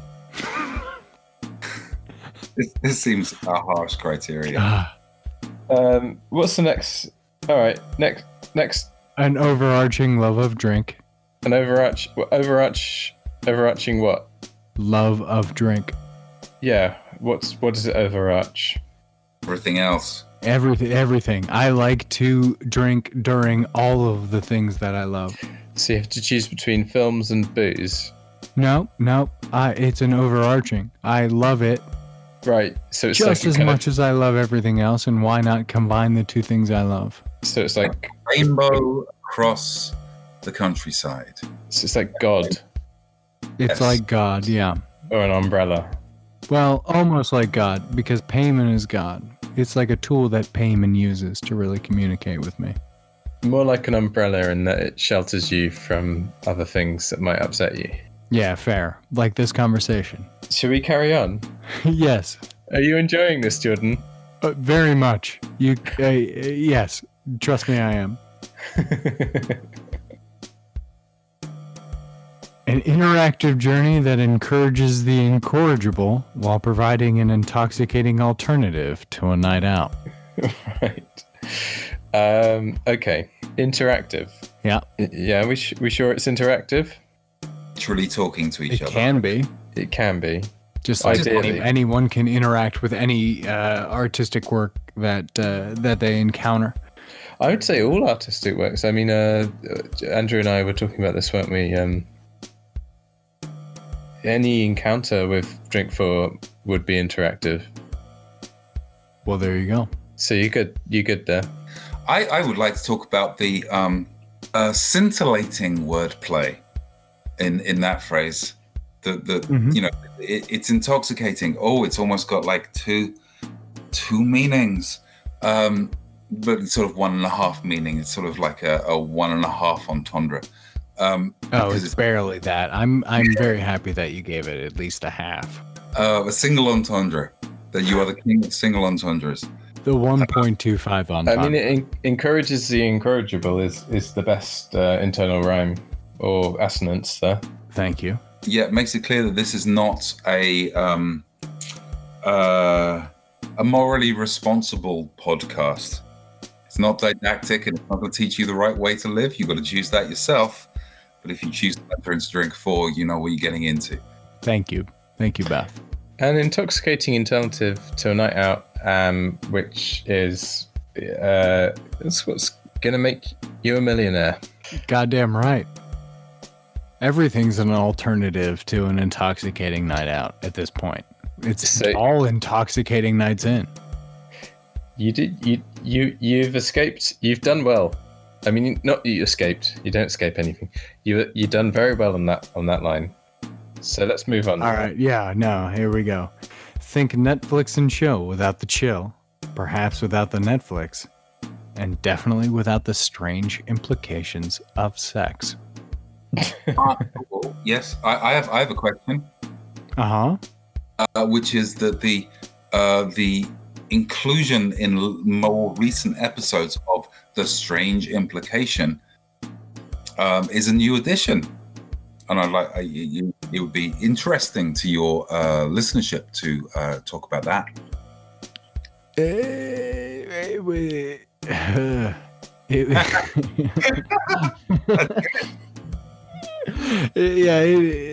This seems a harsh criteria. What's the next? All right, next. An overarching love of drink. An overarching what? Love of drink. Yeah. What does it overarch? Everything else. Everything. I like to drink during all of the things that I love. So you have to choose between films and booze. No. It's an overarching. I love it Right. So it's just like as much as I love everything else, and why not combine the two things I love? So it's like Rainbow across the countryside. So it's like God. It's Yes. like God, yeah. Or an umbrella. Well, almost like God, because Payman is God. It's like a tool that Payman uses to really communicate with me. more like an umbrella in that it shelters you from other things that might upset you. Yeah, fair. Like this conversation. Should we carry on? Yes. Are you enjoying this, Jordan? Very much. Yes. Trust me, I am. An interactive journey that encourages the incorrigible while providing an intoxicating alternative to a night out. Right. Okay. Interactive. Yeah. Yeah, we sure it's interactive? Literally talking to each It other. can be. It can be. Just like Ideally. anyone can interact with any artistic work that they encounter. I would say all artistic works. I mean, Andrew and I were talking about this, weren't we? Any encounter with Drink 4 would be interactive. Well, there you go. So you good there. I would like to talk about the scintillating wordplay in that phrase. It's intoxicating. Oh, it's almost got like two meanings, but it's sort of 1.5 meaning. It's sort of like a 1.5 entendre. It's barely that. I'm very happy that you gave it at least a half. A single entendre. That you are the king of single entendres. The 1.25 on top. I mean, it encourages the incorrigible is the best internal rhyme or assonance there. Thank you. Yeah, it makes it clear that this is not a morally responsible podcast. It's not didactic and it's not going to teach you the right way to live. You've got to choose that yourself. But if you choose to enter into Drink 4, you know what you're getting into. Thank you. Thank you, Beth. An intoxicating alternative to a night out, which is it's what's going to make you a millionaire. Goddamn right. Everything's an alternative to an intoxicating night out at this point. It's all intoxicating nights in. You've escaped. You've done well. I mean, not you escaped. You don't escape anything. You've done very well on that line. So let's move on. All right. Yeah. No. Here we go. Think Netflix and chill without the chill, perhaps without the Netflix, and definitely without the strange implications of sex. Yes, I have a question. Which is that the inclusion in more recent episodes of The Strange Implication is a new addition, and it would be interesting to your listenership to talk about that. Yeah,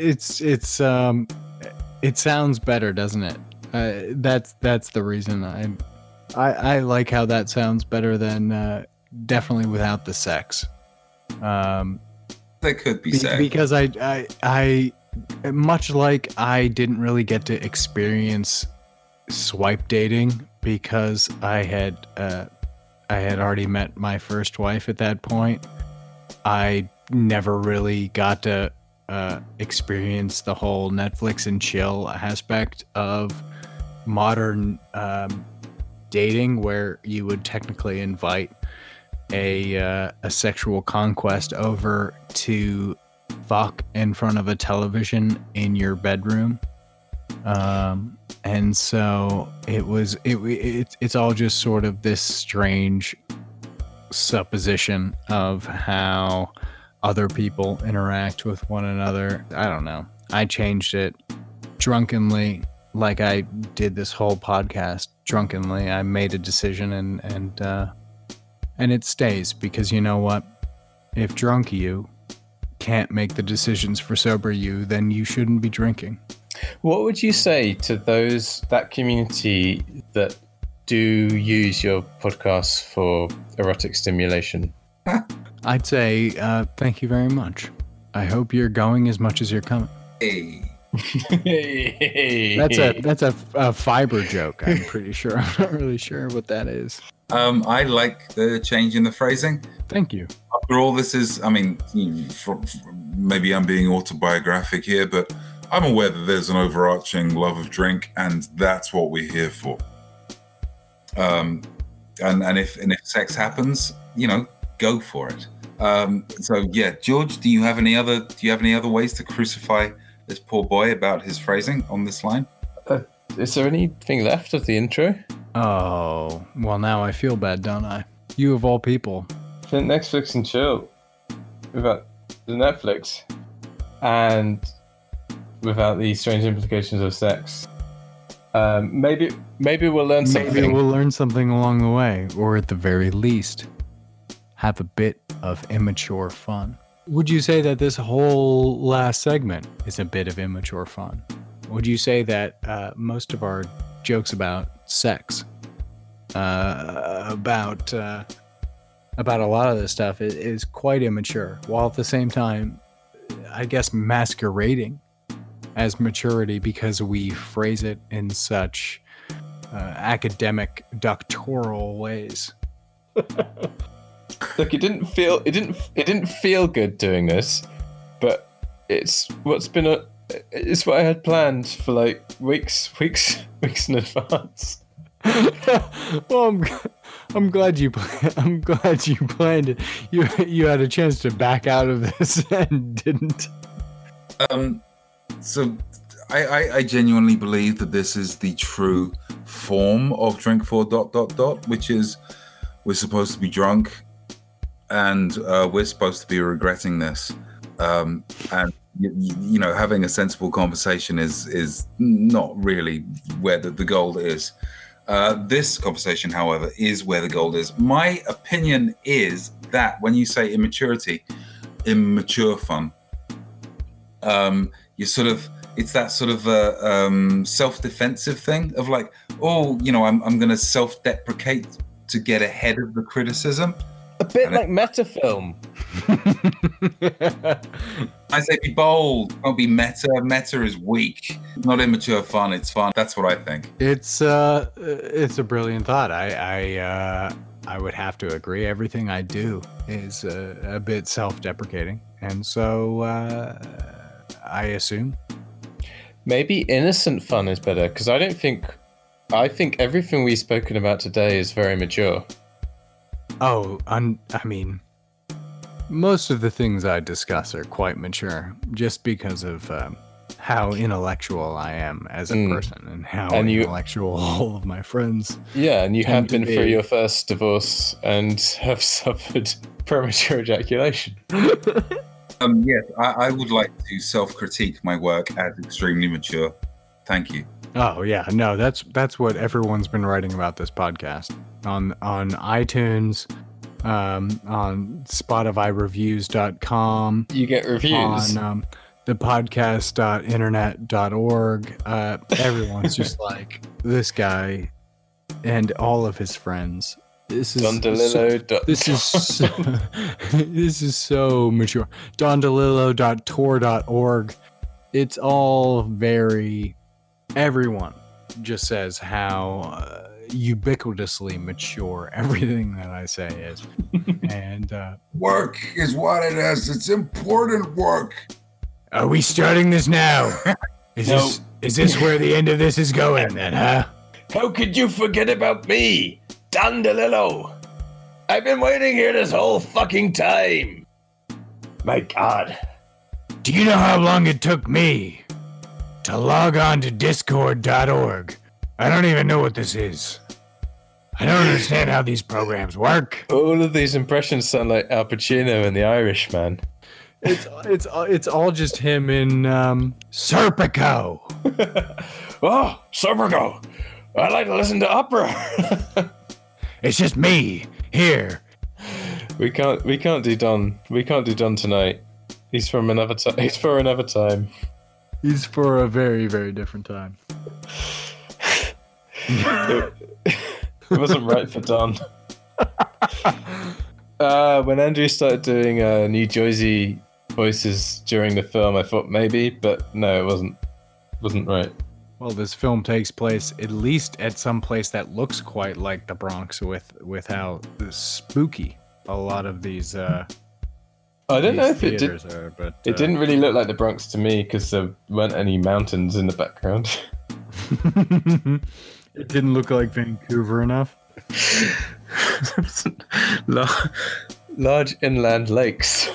it sounds better, doesn't it? That's the reason I like how that sounds better than definitely without the sex. There could be sex because I much like I didn't really get to experience swipe dating because I had already met my first wife at that point. I never really got to experience the whole Netflix and chill aspect of modern dating, where you would technically invite a sexual conquest over to fuck in front of a television in your bedroom. And so it's all just sort of this strange supposition of how other people interact with one another. I don't know. I changed it drunkenly, like I did this whole podcast drunkenly. I made a decision and it stays, because you know what? If drunk you can't make the decisions for sober you, then you shouldn't be drinking. What would you say to that community that do use your podcasts for erotic stimulation? I'd say thank you very much. I hope you're going as much as you're coming. Hey. That's a fiber joke, I'm pretty sure. I'm not really sure what that is. I like the change in the phrasing. Thank you. After all, this is, I mean, maybe I'm being autobiographic here, but I'm aware that there's an overarching love of drink, and that's what we're here for. And if sex happens, go for it. So yeah, George, do you have any other ways to crucify this poor boy about his phrasing on this line? Is there anything left of the intro? Oh, well, now I feel bad, don't I? You of all people. Flint Netflix and chill without the Netflix and without the strange implications of sex. Maybe we'll learn something. Maybe we'll learn something along the way, or at the very least, have a bit of immature fun. Would you say that this whole last segment is a bit of immature fun? Would you say that most of our jokes about sex, about a lot of this stuff is quite immature, while at the same time, I guess, masquerading as maturity because we phrase it in such academic, doctoral ways? Look, it didn't feel good doing this, but it's what I had planned for like weeks in advance. Well, I'm glad you planned it. You had a chance to back out of this and didn't. So I genuinely believe that this is the true form of drink for ... which is we're supposed to be drunk and we're supposed to be regretting this. And you know, having a sensible conversation is not really where the goal is. This conversation, however, is where the goal is. My opinion is that when you say immature fun, it's that sort of self-defensive thing of like, oh, you know, I'm going to self-deprecate to get ahead of the criticism. A bit like Metafilm. I say be bold, don't be meta. Meta is weak. Not immature fun, it's fun. That's what I think. It's a brilliant thought. I would have to agree. Everything I do is a bit self-deprecating, and so I assume maybe innocent fun is better, because I think everything we've spoken about today is very mature. Oh, I mean, most of the things I discuss are quite mature, just because of how intellectual I am as a person, and how intellectual all of my friends. Yeah, and you have been through your first divorce and have suffered premature ejaculation. Yes, I would like to self-critique my work as extremely mature. Thank you. Oh yeah, no, that's what everyone's been writing about this podcast on iTunes, on SpotifyReviews.com. You get reviews on the podcast.internet.org. Everyone's just like, this guy and all of his friends. This is so mature. DonDeLillo.tor.org. It's all very. Everyone just says how ubiquitously mature everything that I say is. And work is what it is. It's important work. Are we starting this now? Is this where the end of this is going then, huh? How could you forget about me, Don DeLillo? I've been waiting here this whole fucking time. My God. Do you know how long it took me to log on to discord.org? I don't even know what this is. I don't understand how these programs work. All of these impressions sound like Al Pacino in The Irishman. It's all just him in Serpico. Oh, Serpico. I like to listen to opera. It's just me here. We can't do Don. We can't do Don tonight. He's from another time. He's for another time. He's for a very, very different time. It wasn't right for Don. When Andrew started doing New Jersey voices during the film, I thought maybe, but no, it wasn't. It wasn't right. Well, this film takes place at least at some place that looks quite like the Bronx, with how spooky a lot of these. I don't know if it did. Are, but it didn't really look like the Bronx to me because there weren't any mountains in the background. It didn't look like Vancouver enough. Large inland lakes.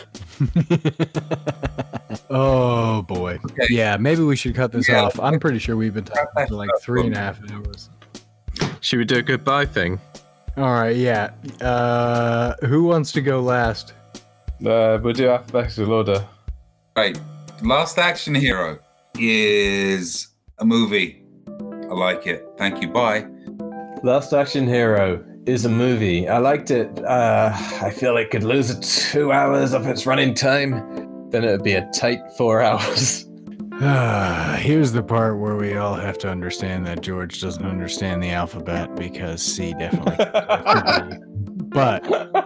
Oh boy. Okay. Yeah, maybe we should cut this Yeah. off. I'm pretty sure we've been talking for like 3.5 hours. Should we do a goodbye thing? All right, yeah. Who wants to go last? We'll do alphabetical order. Right. Last Action Hero is a movie. I like it. Thank you. Bye. Last Action Hero is a movie. I liked it. I feel it could lose it 2 hours of its running time. Then it would be a tight 4 hours. Here's the part where we all have to understand that George doesn't understand the alphabet because C definitely. But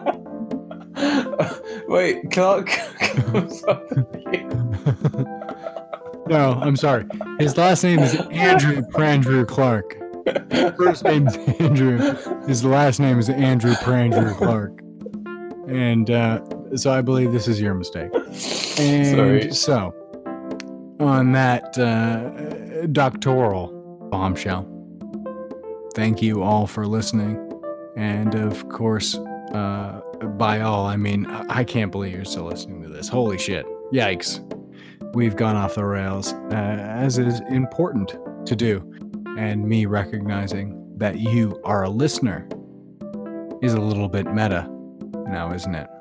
Wait, Clark comes up to you. no, I'm sorry. His last name is Andrew Prandrew Clark. First name is Andrew. His last name is Andrew Prandrew Clark. And so I believe this is your mistake. And Sorry. so, on that doctoral bombshell, thank you all for listening. And of course, by all, I mean, I can't believe you're still listening to this. Holy shit. Yikes. We've gone off the rails, as is important to do. And me recognizing that you are a listener is a little bit meta now, isn't it?